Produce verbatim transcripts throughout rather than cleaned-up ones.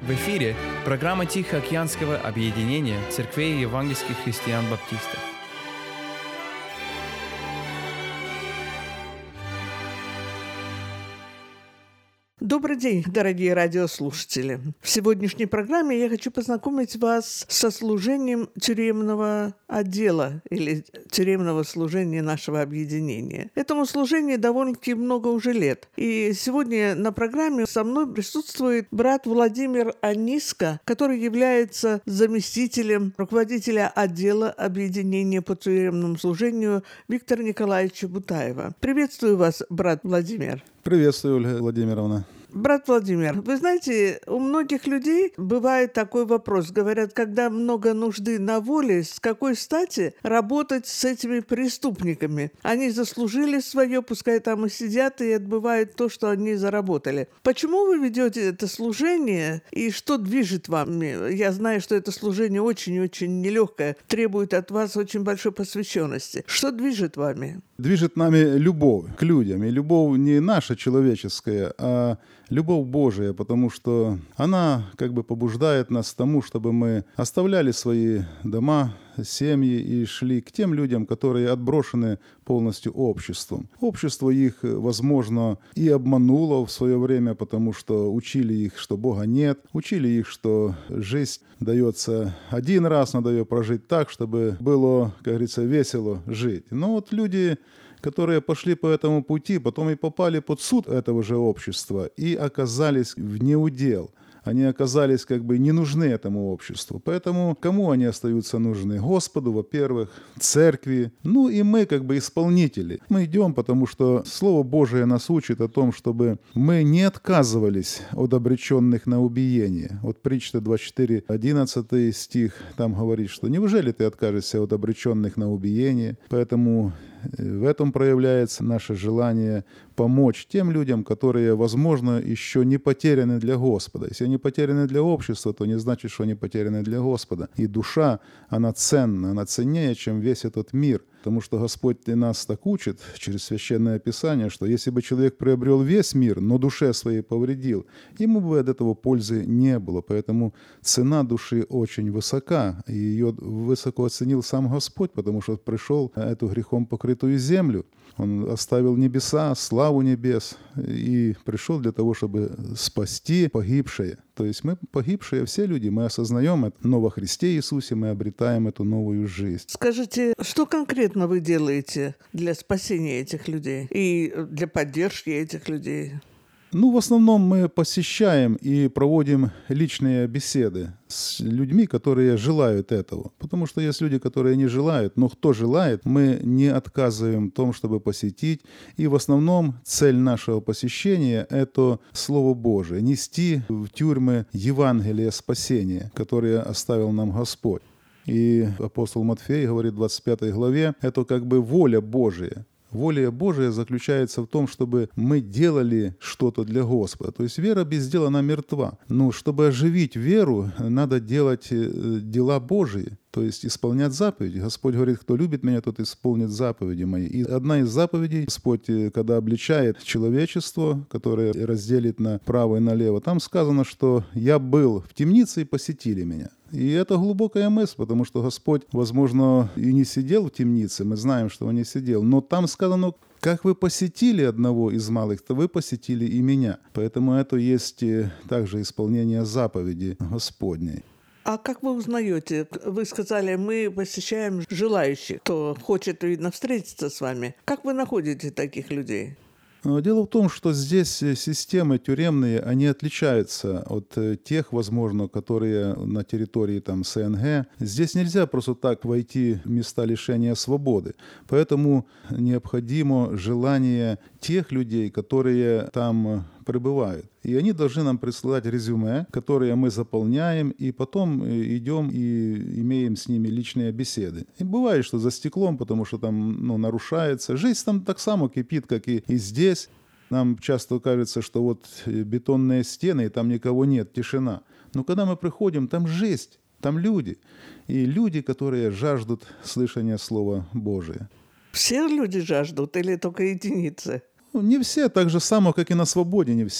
В эфире программа Тихоокеанского объединения церквей евангельских христиан-баптистов. Добрый день, дорогие радиослушатели. В сегодняшней программе я хочу познакомить вас со служением тюремного отдела или тюремного служения нашего объединения. Этому служению довольно-таки много уже лет. И сегодня на программе со мной присутствует брат Владимир Аниско, который является заместителем руководителя отдела объединения по тюремному служению Виктора Николаевича Бутаева. Приветствую вас, брат Владимир. Приветствую, Ольга Владимировна. Брат Владимир, вы знаете, у многих людей бывает такой вопрос. Говорят, когда много нужды на воле, с какой стати работать с этими преступниками? Они заслужили свое, пускай там и сидят и отбывают то, что они заработали. Почему вы ведете это служение и что движет вами? Я знаю, что это служение очень-очень нелегкое, требует от вас очень большой посвященности. Что движет вами? Движет нами любовь к людям. И любовь не наша человеческая, а любовь Божия, потому что она как бы побуждает нас к тому, чтобы мы оставляли свои дома, семьи и шли к тем людям, которые отброшены полностью обществом. Общество их, возможно, и обмануло в свое время, потому что учили их, что Бога нет, учили их, что жизнь дается один раз, надо ее прожить так, чтобы было, как говорится, весело жить. Но вот люди, которые пошли по этому пути, потом и попали под суд этого же общества и оказались в неудел. Они оказались как бы не нужны этому обществу. Поэтому кому они остаются нужны? Господу, во-первых, церкви. Ну и мы как бы исполнители. Мы идем, потому что Слово Божие нас учит о том, чтобы мы не отказывались от обреченных на убиение. Вот притча двадцать четыре, одиннадцатый стих, там говорит, что неужели ты откажешься от обреченных на убиение? Поэтому в этом проявляется наше желание помочь тем людям, которые, возможно, еще не потеряны для Господа. Если они потеряны для общества, то не значит, что они потеряны для Господа. И душа, она ценна, она ценнее, чем весь этот мир. Потому что Господь и нас так учит через Священное Писание, что если бы человек приобрел весь мир, но душе своей повредил, ему бы от этого пользы не было. Поэтому цена души очень высока, и ее высоко оценил сам Господь, потому что пришел на эту грехом покрытую землю. Он оставил небеса, славу небес, и пришел для того, чтобы спасти погибшие. То есть мы погибшие, все люди, мы осознаем это, но во Христе Иисусе мы обретаем эту новую жизнь. Скажите, что конкретно вы делаете для спасения этих людей и для поддержки этих людей? Ну, в основном мы посещаем и проводим личные беседы с людьми, которые желают этого. Потому что есть люди, которые не желают, но кто желает, мы не отказываем в том, чтобы посетить. И в основном цель нашего посещения – это Слово Божие, нести в тюрьмы Евангелие спасения, которое оставил нам Господь. И апостол Матфей говорит в двадцать пятой главе, это как бы воля Божия. Воля Божия заключается в том, чтобы мы делали что-то для Господа. То есть вера без дела, она мертва. Но чтобы оживить веру, надо делать дела Божии, то есть исполнять заповеди. Господь говорит, кто любит меня, тот исполнит заповеди мои. И одна из заповедей, Господь, когда обличает человечество, которое разделит направо и налево, там сказано, что «я был в темнице, и посетили меня». И это глубокая мысль, потому что Господь, возможно, и не сидел в темнице, мы знаем, что Он не сидел, но там сказано, как вы посетили одного из малых, то вы посетили и меня. Поэтому это есть также исполнение заповеди Господней. А как вы узнаете? Вы сказали, мы посещаем желающих, кто хочет, видно, встретиться с вами. Как вы находите таких людей? Дело в том, что здесь системы тюремные, они отличаются от тех, возможно, которые на территории там, СНГ. Здесь нельзя просто так войти в места лишения свободы. Поэтому необходимо желание тех людей, которые там пребывают. И они должны нам присылать резюме, которое мы заполняем, и потом идем и имеем с ними личные беседы. И бывает, что за стеклом, потому что там ну, нарушается. Жизнь там так само кипит, как и, и здесь. Нам часто кажется, что вот бетонные стены, и там никого нет, тишина. Но когда мы приходим, там жизнь, там люди. И люди, которые жаждут слышания Слова Божия. Все люди жаждут или только единицы? Не все, так же само, как и на свободе не все.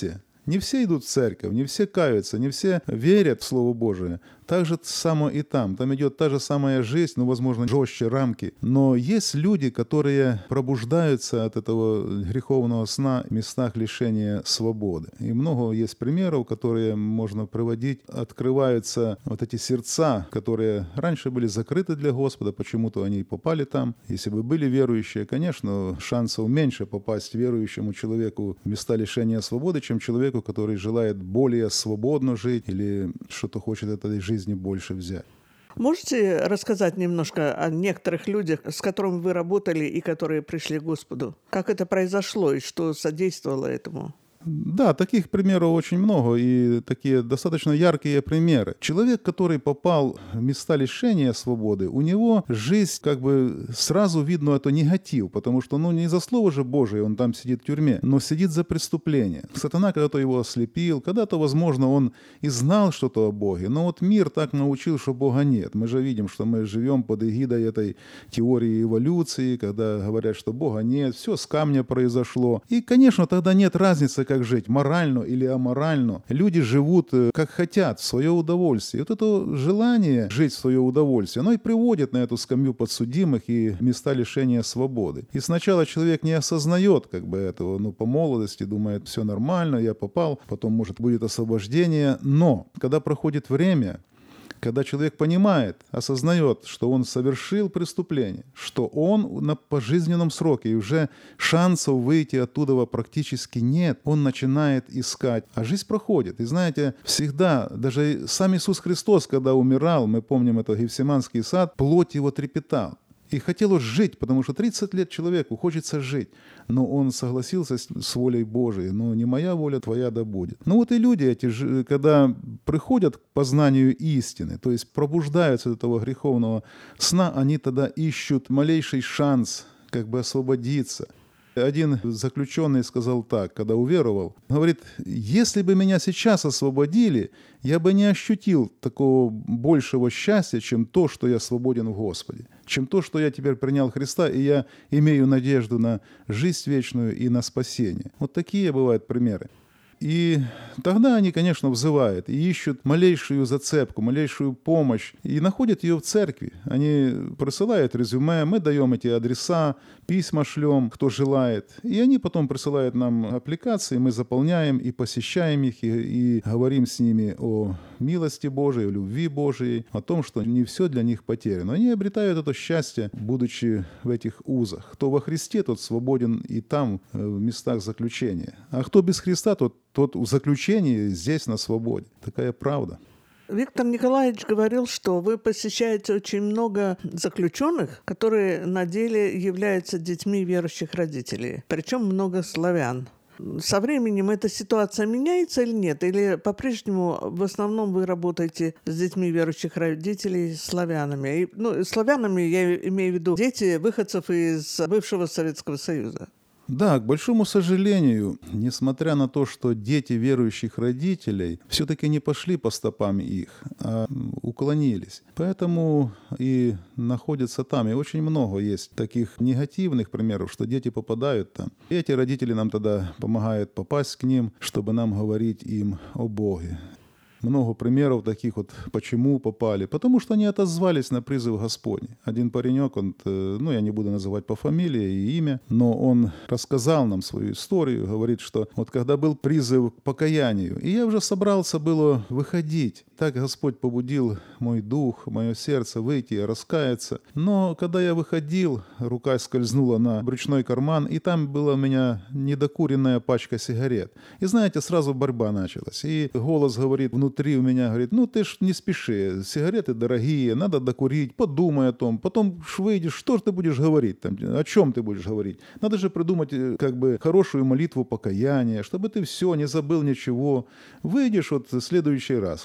Не все идут в церковь, не все каются, не все верят в Слово Божие. Так же само и там. Там идет та же самая жизнь, ну, возможно, жестче рамки. Но есть люди, которые пробуждаются от этого греховного сна в местах лишения свободы. И много есть примеров, которые можно приводить. Открываются вот эти сердца, которые раньше были закрыты для Господа, почему-то они и попали там. Если бы были верующие, конечно, шансов меньше попасть верующему человеку в места лишения свободы, чем человеку, который желает более свободно жить или что-то хочет этой жизни больше взять. Можете рассказать немножко о некоторых людях, с которыми вы работали и которые пришли к Господу? Как это произошло и что содействовало этому? Да, таких примеров очень много, и такие достаточно яркие примеры. Человек, который попал в места лишения свободы, у него жизнь, как бы сразу видно, это негатив, потому что, ну, не за слово же Божие он там сидит в тюрьме, но сидит за преступление. Сатана когда-то его ослепил, когда-то, возможно, он и знал что-то о Боге, но вот мир так научил, что Бога нет. Мы же видим, что мы живем под эгидой этой теории эволюции, когда говорят, что Бога нет, все с камня произошло. И, конечно, тогда нет разницы, как жить, морально или аморально. Люди живут как хотят, в свое удовольствие. И вот это желание жить в свое удовольствие, оно и приводит на эту скамью подсудимых и места лишения свободы. И сначала человек не осознает как бы этого, ну, по молодости, думает, все нормально, я попал, потом, может, будет освобождение. Но, когда проходит время, когда человек понимает, осознает, что он совершил преступление, что он на пожизненном сроке, и уже шансов выйти оттуда практически нет, он начинает искать. А жизнь проходит. И знаете, всегда, даже сам Иисус Христос, когда умирал, мы помним это Гефсиманский сад, плоть его трепетала. И хотелось жить, потому что тридцать лет человеку хочется жить. Но он согласился с, с волей Божией. Но не моя воля, твоя да будет. Ну вот и люди эти, когда приходят к познанию истины, то есть пробуждаются от этого греховного сна, они тогда ищут малейший шанс как бы освободиться. Один заключенный сказал так, когда уверовал, говорит, если бы меня сейчас освободили, я бы не ощутил такого большего счастья, чем то, что я свободен в Господе, чем то, что я теперь принял Христа, и я имею надежду на жизнь вечную и на спасение. Вот такие бывают примеры. И тогда они, конечно, взывают и ищут малейшую зацепку, малейшую помощь, и находят ее в церкви. Они присылают резюме, мы даем эти адреса, письма шлем, кто желает. И они потом присылают нам аппликации, мы заполняем и посещаем их, и, и говорим с ними о милости Божией, о любви Божией, о том, что не все для них потеряно. Они обретают это счастье, будучи в этих узах. Кто во Христе, тот свободен и там, в местах заключения. А кто без Христа, тот тот в заключении здесь на свободе. Такая правда. Виктор Николаевич говорил, что вы посещаете очень много заключенных, которые на деле являются детьми верующих родителей, причем много славян. Со временем эта ситуация меняется или нет? Или по-прежнему в основном вы работаете с детьми верующих родителей, славянами? И, ну, славянами я имею в виду дети выходцев из бывшего Советского Союза. Да, к большому сожалению, несмотря на то, что дети верующих родителей все-таки не пошли по стопам их, а уклонились. Поэтому и находятся там. И очень много есть таких негативных примеров, что дети попадают там. И эти родители нам тогда помогают попасть к ним, чтобы нам говорить им о Боге. Много примеров таких вот, почему попали. Потому что они отозвались на призыв Господний. Один паренек, он, ну, я не буду называть по фамилии и имя, но он рассказал нам свою историю, говорит, что вот когда был призыв к покаянию, и я уже собрался было выходить, так Господь побудил мой дух, мое сердце выйти и раскаяться. Но когда я выходил, рука скользнула на брючной карман, и там была у меня недокуренная пачка сигарет. И знаете, сразу борьба началась. И голос говорит внутри у меня, говорит, ну ты ж не спеши, сигареты дорогие, надо докурить, подумай о том. Потом ж выйдешь, что ж ты будешь говорить, там, о чем ты будешь говорить. Надо же придумать как бы хорошую молитву покаяния, чтобы ты все, не забыл ничего. Выйдешь вот в следующий раз. Сначала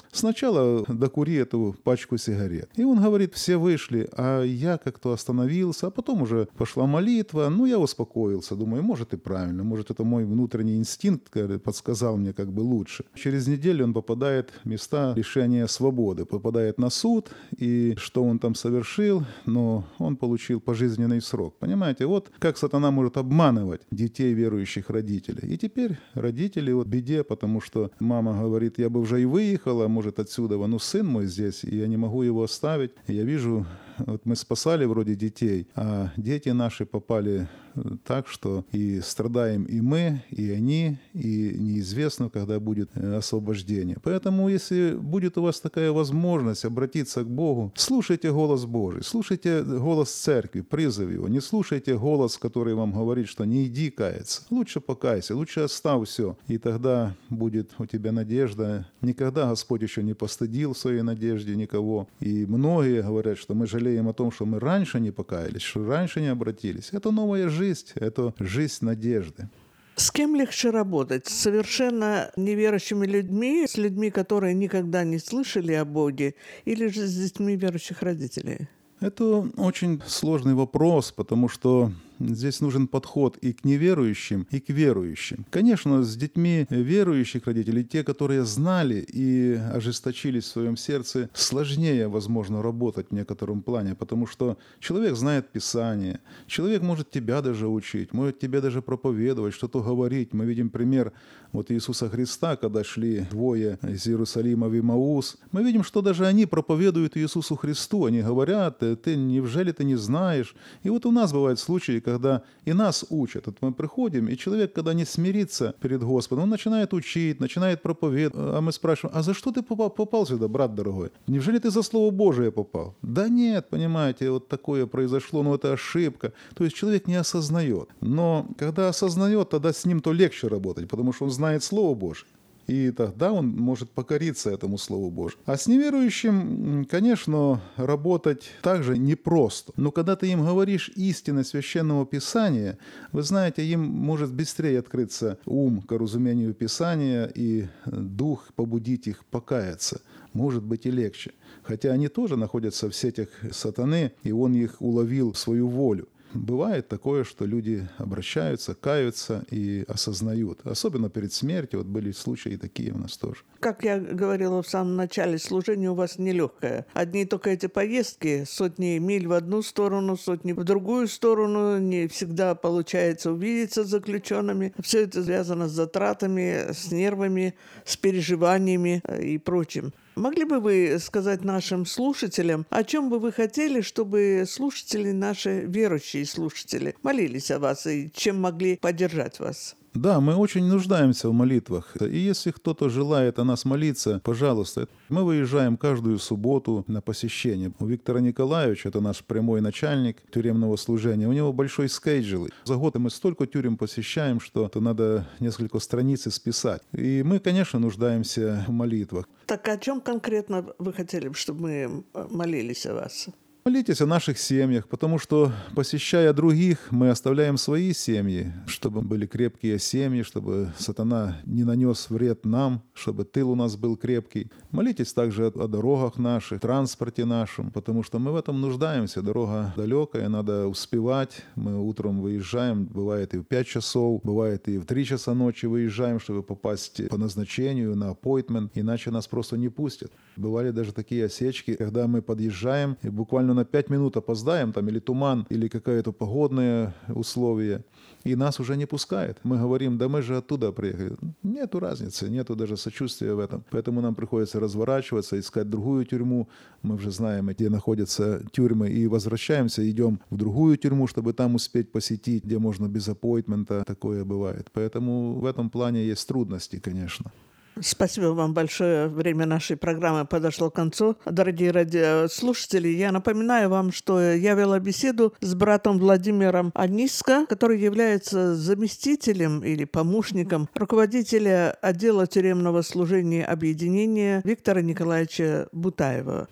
сначала докури эту пачку сигарет. И он говорит, все вышли, а я как-то остановился, а потом уже пошла молитва, ну, я успокоился, думаю, может и правильно, может это мой внутренний инстинкт подсказал мне как бы лучше. Через неделю он попадает в места лишения свободы, попадает на суд, и что он там совершил, но он получил пожизненный срок. Понимаете, вот как сатана может обманывать детей верующих родителей. И теперь родители вот в беде, потому что мама говорит, я бы уже и выехала, может, отсюда, но сын мой здесь, и я не могу его оставить. И я вижу, вот мы спасали вроде детей, а дети наши попали так, что и страдаем и мы, и они, и неизвестно, когда будет освобождение. Поэтому, если будет у вас такая возможность обратиться к Богу, слушайте голос Божий, слушайте голос церкви, призыв его, не слушайте голос, который вам говорит, что не иди каяться. Лучше покайся, лучше оставь все, и тогда будет у тебя надежда. Никогда Господь еще не постыдил в своей надежде никого. И многие говорят, что мы жалеем о том, что мы раньше не покаялись, что раньше не обратились. Это новая жизнь. Это жизнь надежды. С кем легче работать? С совершенно неверующими людьми, с людьми, которые никогда не слышали о Боге, или же с детьми верующих родителей? Это очень сложный вопрос, потому что здесь нужен подход и к неверующим, и к верующим. Конечно, с детьми верующих родителей, те, которые знали и ожесточились в своем сердце, сложнее, возможно, работать в некотором плане, потому что человек знает Писание, человек может тебя даже учить, может тебе даже проповедовать, что-то говорить. Мы видим пример вот Иисуса Христа, когда шли двое из Иерусалима в Имаус. Мы видим, что даже они проповедуют Иисусу Христу, они говорят, ты, неужели ты не знаешь? И вот у нас бывают случаи, когда и нас учат. Вот мы приходим, и человек, когда не смирится перед Господом, он начинает учить, начинает проповедовать. А мы спрашиваем, а за что ты попал, попал сюда, брат дорогой? Неужели ты за Слово Божие попал? Да нет, понимаете, вот такое произошло, но это ошибка. То есть человек не осознает. Но когда осознает, тогда с ним то легче работать, потому что он знает Слово Божие. И тогда он может покориться этому Слову Божьему. А с неверующим, конечно, работать также непросто. Но когда ты им говоришь истины Священного Писания, вы знаете, им может быстрее открыться ум к разумению Писания, и дух побудить их покаяться. Может быть и легче. Хотя они тоже находятся в сетях сатаны, и он их уловил в свою волю. Бывает такое, что люди обращаются, каются и осознают. Особенно перед смертью. Вот были случаи такие у нас тоже. Как я говорила в самом начале, служение у вас нелегкое. Одни только эти поездки, сотни миль в одну сторону, сотни в другую сторону. Не всегда получается увидеться с заключенными. Все это связано с затратами, с нервами, с переживаниями и прочим. Могли бы вы сказать нашим слушателям, о чем бы вы хотели, чтобы слушатели, наши верующие слушатели, молились о вас и чем могли поддержать вас? Да, мы очень нуждаемся в молитвах. И если кто-то желает о нас молиться, пожалуйста, мы выезжаем каждую субботу на посещение. У Виктора Николаевича, это наш прямой начальник тюремного служения, у него большой скейджел. За год мы столько тюрем посещаем, что то надо несколько страниц исписать. И мы, конечно, нуждаемся в молитвах. Так о чем конкретно вы хотели, чтобы мы молились о вас? Молитесь о наших семьях, потому что, посещая других, мы оставляем свои семьи, чтобы были крепкие семьи, чтобы сатана не нанес вред нам, чтобы тыл у нас был крепкий. Молитесь также о дорогах наших, транспорте нашем, потому что мы в этом нуждаемся. Дорога далекая, надо успевать. Мы утром выезжаем, бывает и в пять часов, бывает и в три часа ночи выезжаем, чтобы попасть по назначению на аппоинтмент, иначе нас просто не пустят. Бывали даже такие осечки, когда мы подъезжаем и буквально на пять минут опоздаем, там или туман, или какое-то погодное условие, и нас уже не пускают. Мы говорим, да мы же оттуда приехали. Нету разницы, нету даже сочувствия в этом. Поэтому нам приходится разворачиваться, искать другую тюрьму. Мы уже знаем, где находятся тюрьмы, и возвращаемся, идем в другую тюрьму, чтобы там успеть посетить, где можно без аппоинтмента. Такое бывает. Поэтому в этом плане есть трудности, конечно. Спасибо вам большое. Время нашей программы подошло к концу. Дорогие радиослушатели, я напоминаю вам, что я вела беседу с братом Владимиром Аниско, который является заместителем или помощником руководителя отдела тюремного служения объединения Виктора Николаевича Бутаева.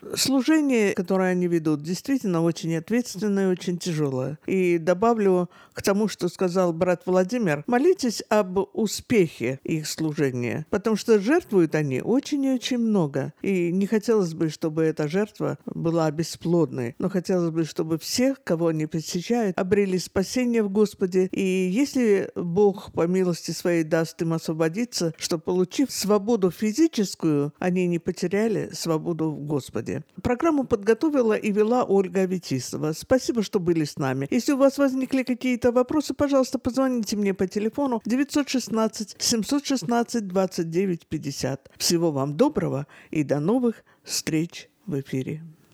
Служение, которое они ведут, действительно очень ответственное и очень тяжелое. И добавлю к тому, что сказал брат Владимир, молитесь об успехе их служения, потому что жертвуют они очень и очень много. И не хотелось бы, чтобы эта жертва была бесплодной, но хотелось бы, чтобы все, кого они посещают, обрели спасение в Господе. И если Бог по милости своей даст им освободиться, что, получив свободу физическую, они не потеряли свободу в Господе. Программу подготовила и вела Ольга Аветисова. Спасибо, что были с нами. Если у вас возникли какие-то вопросы, пожалуйста, позвоните мне по телефону девятьсот шестнадцать семьсот шестнадцать двадцать девять пятьдесят. Всего вам доброго и до новых встреч в эфире.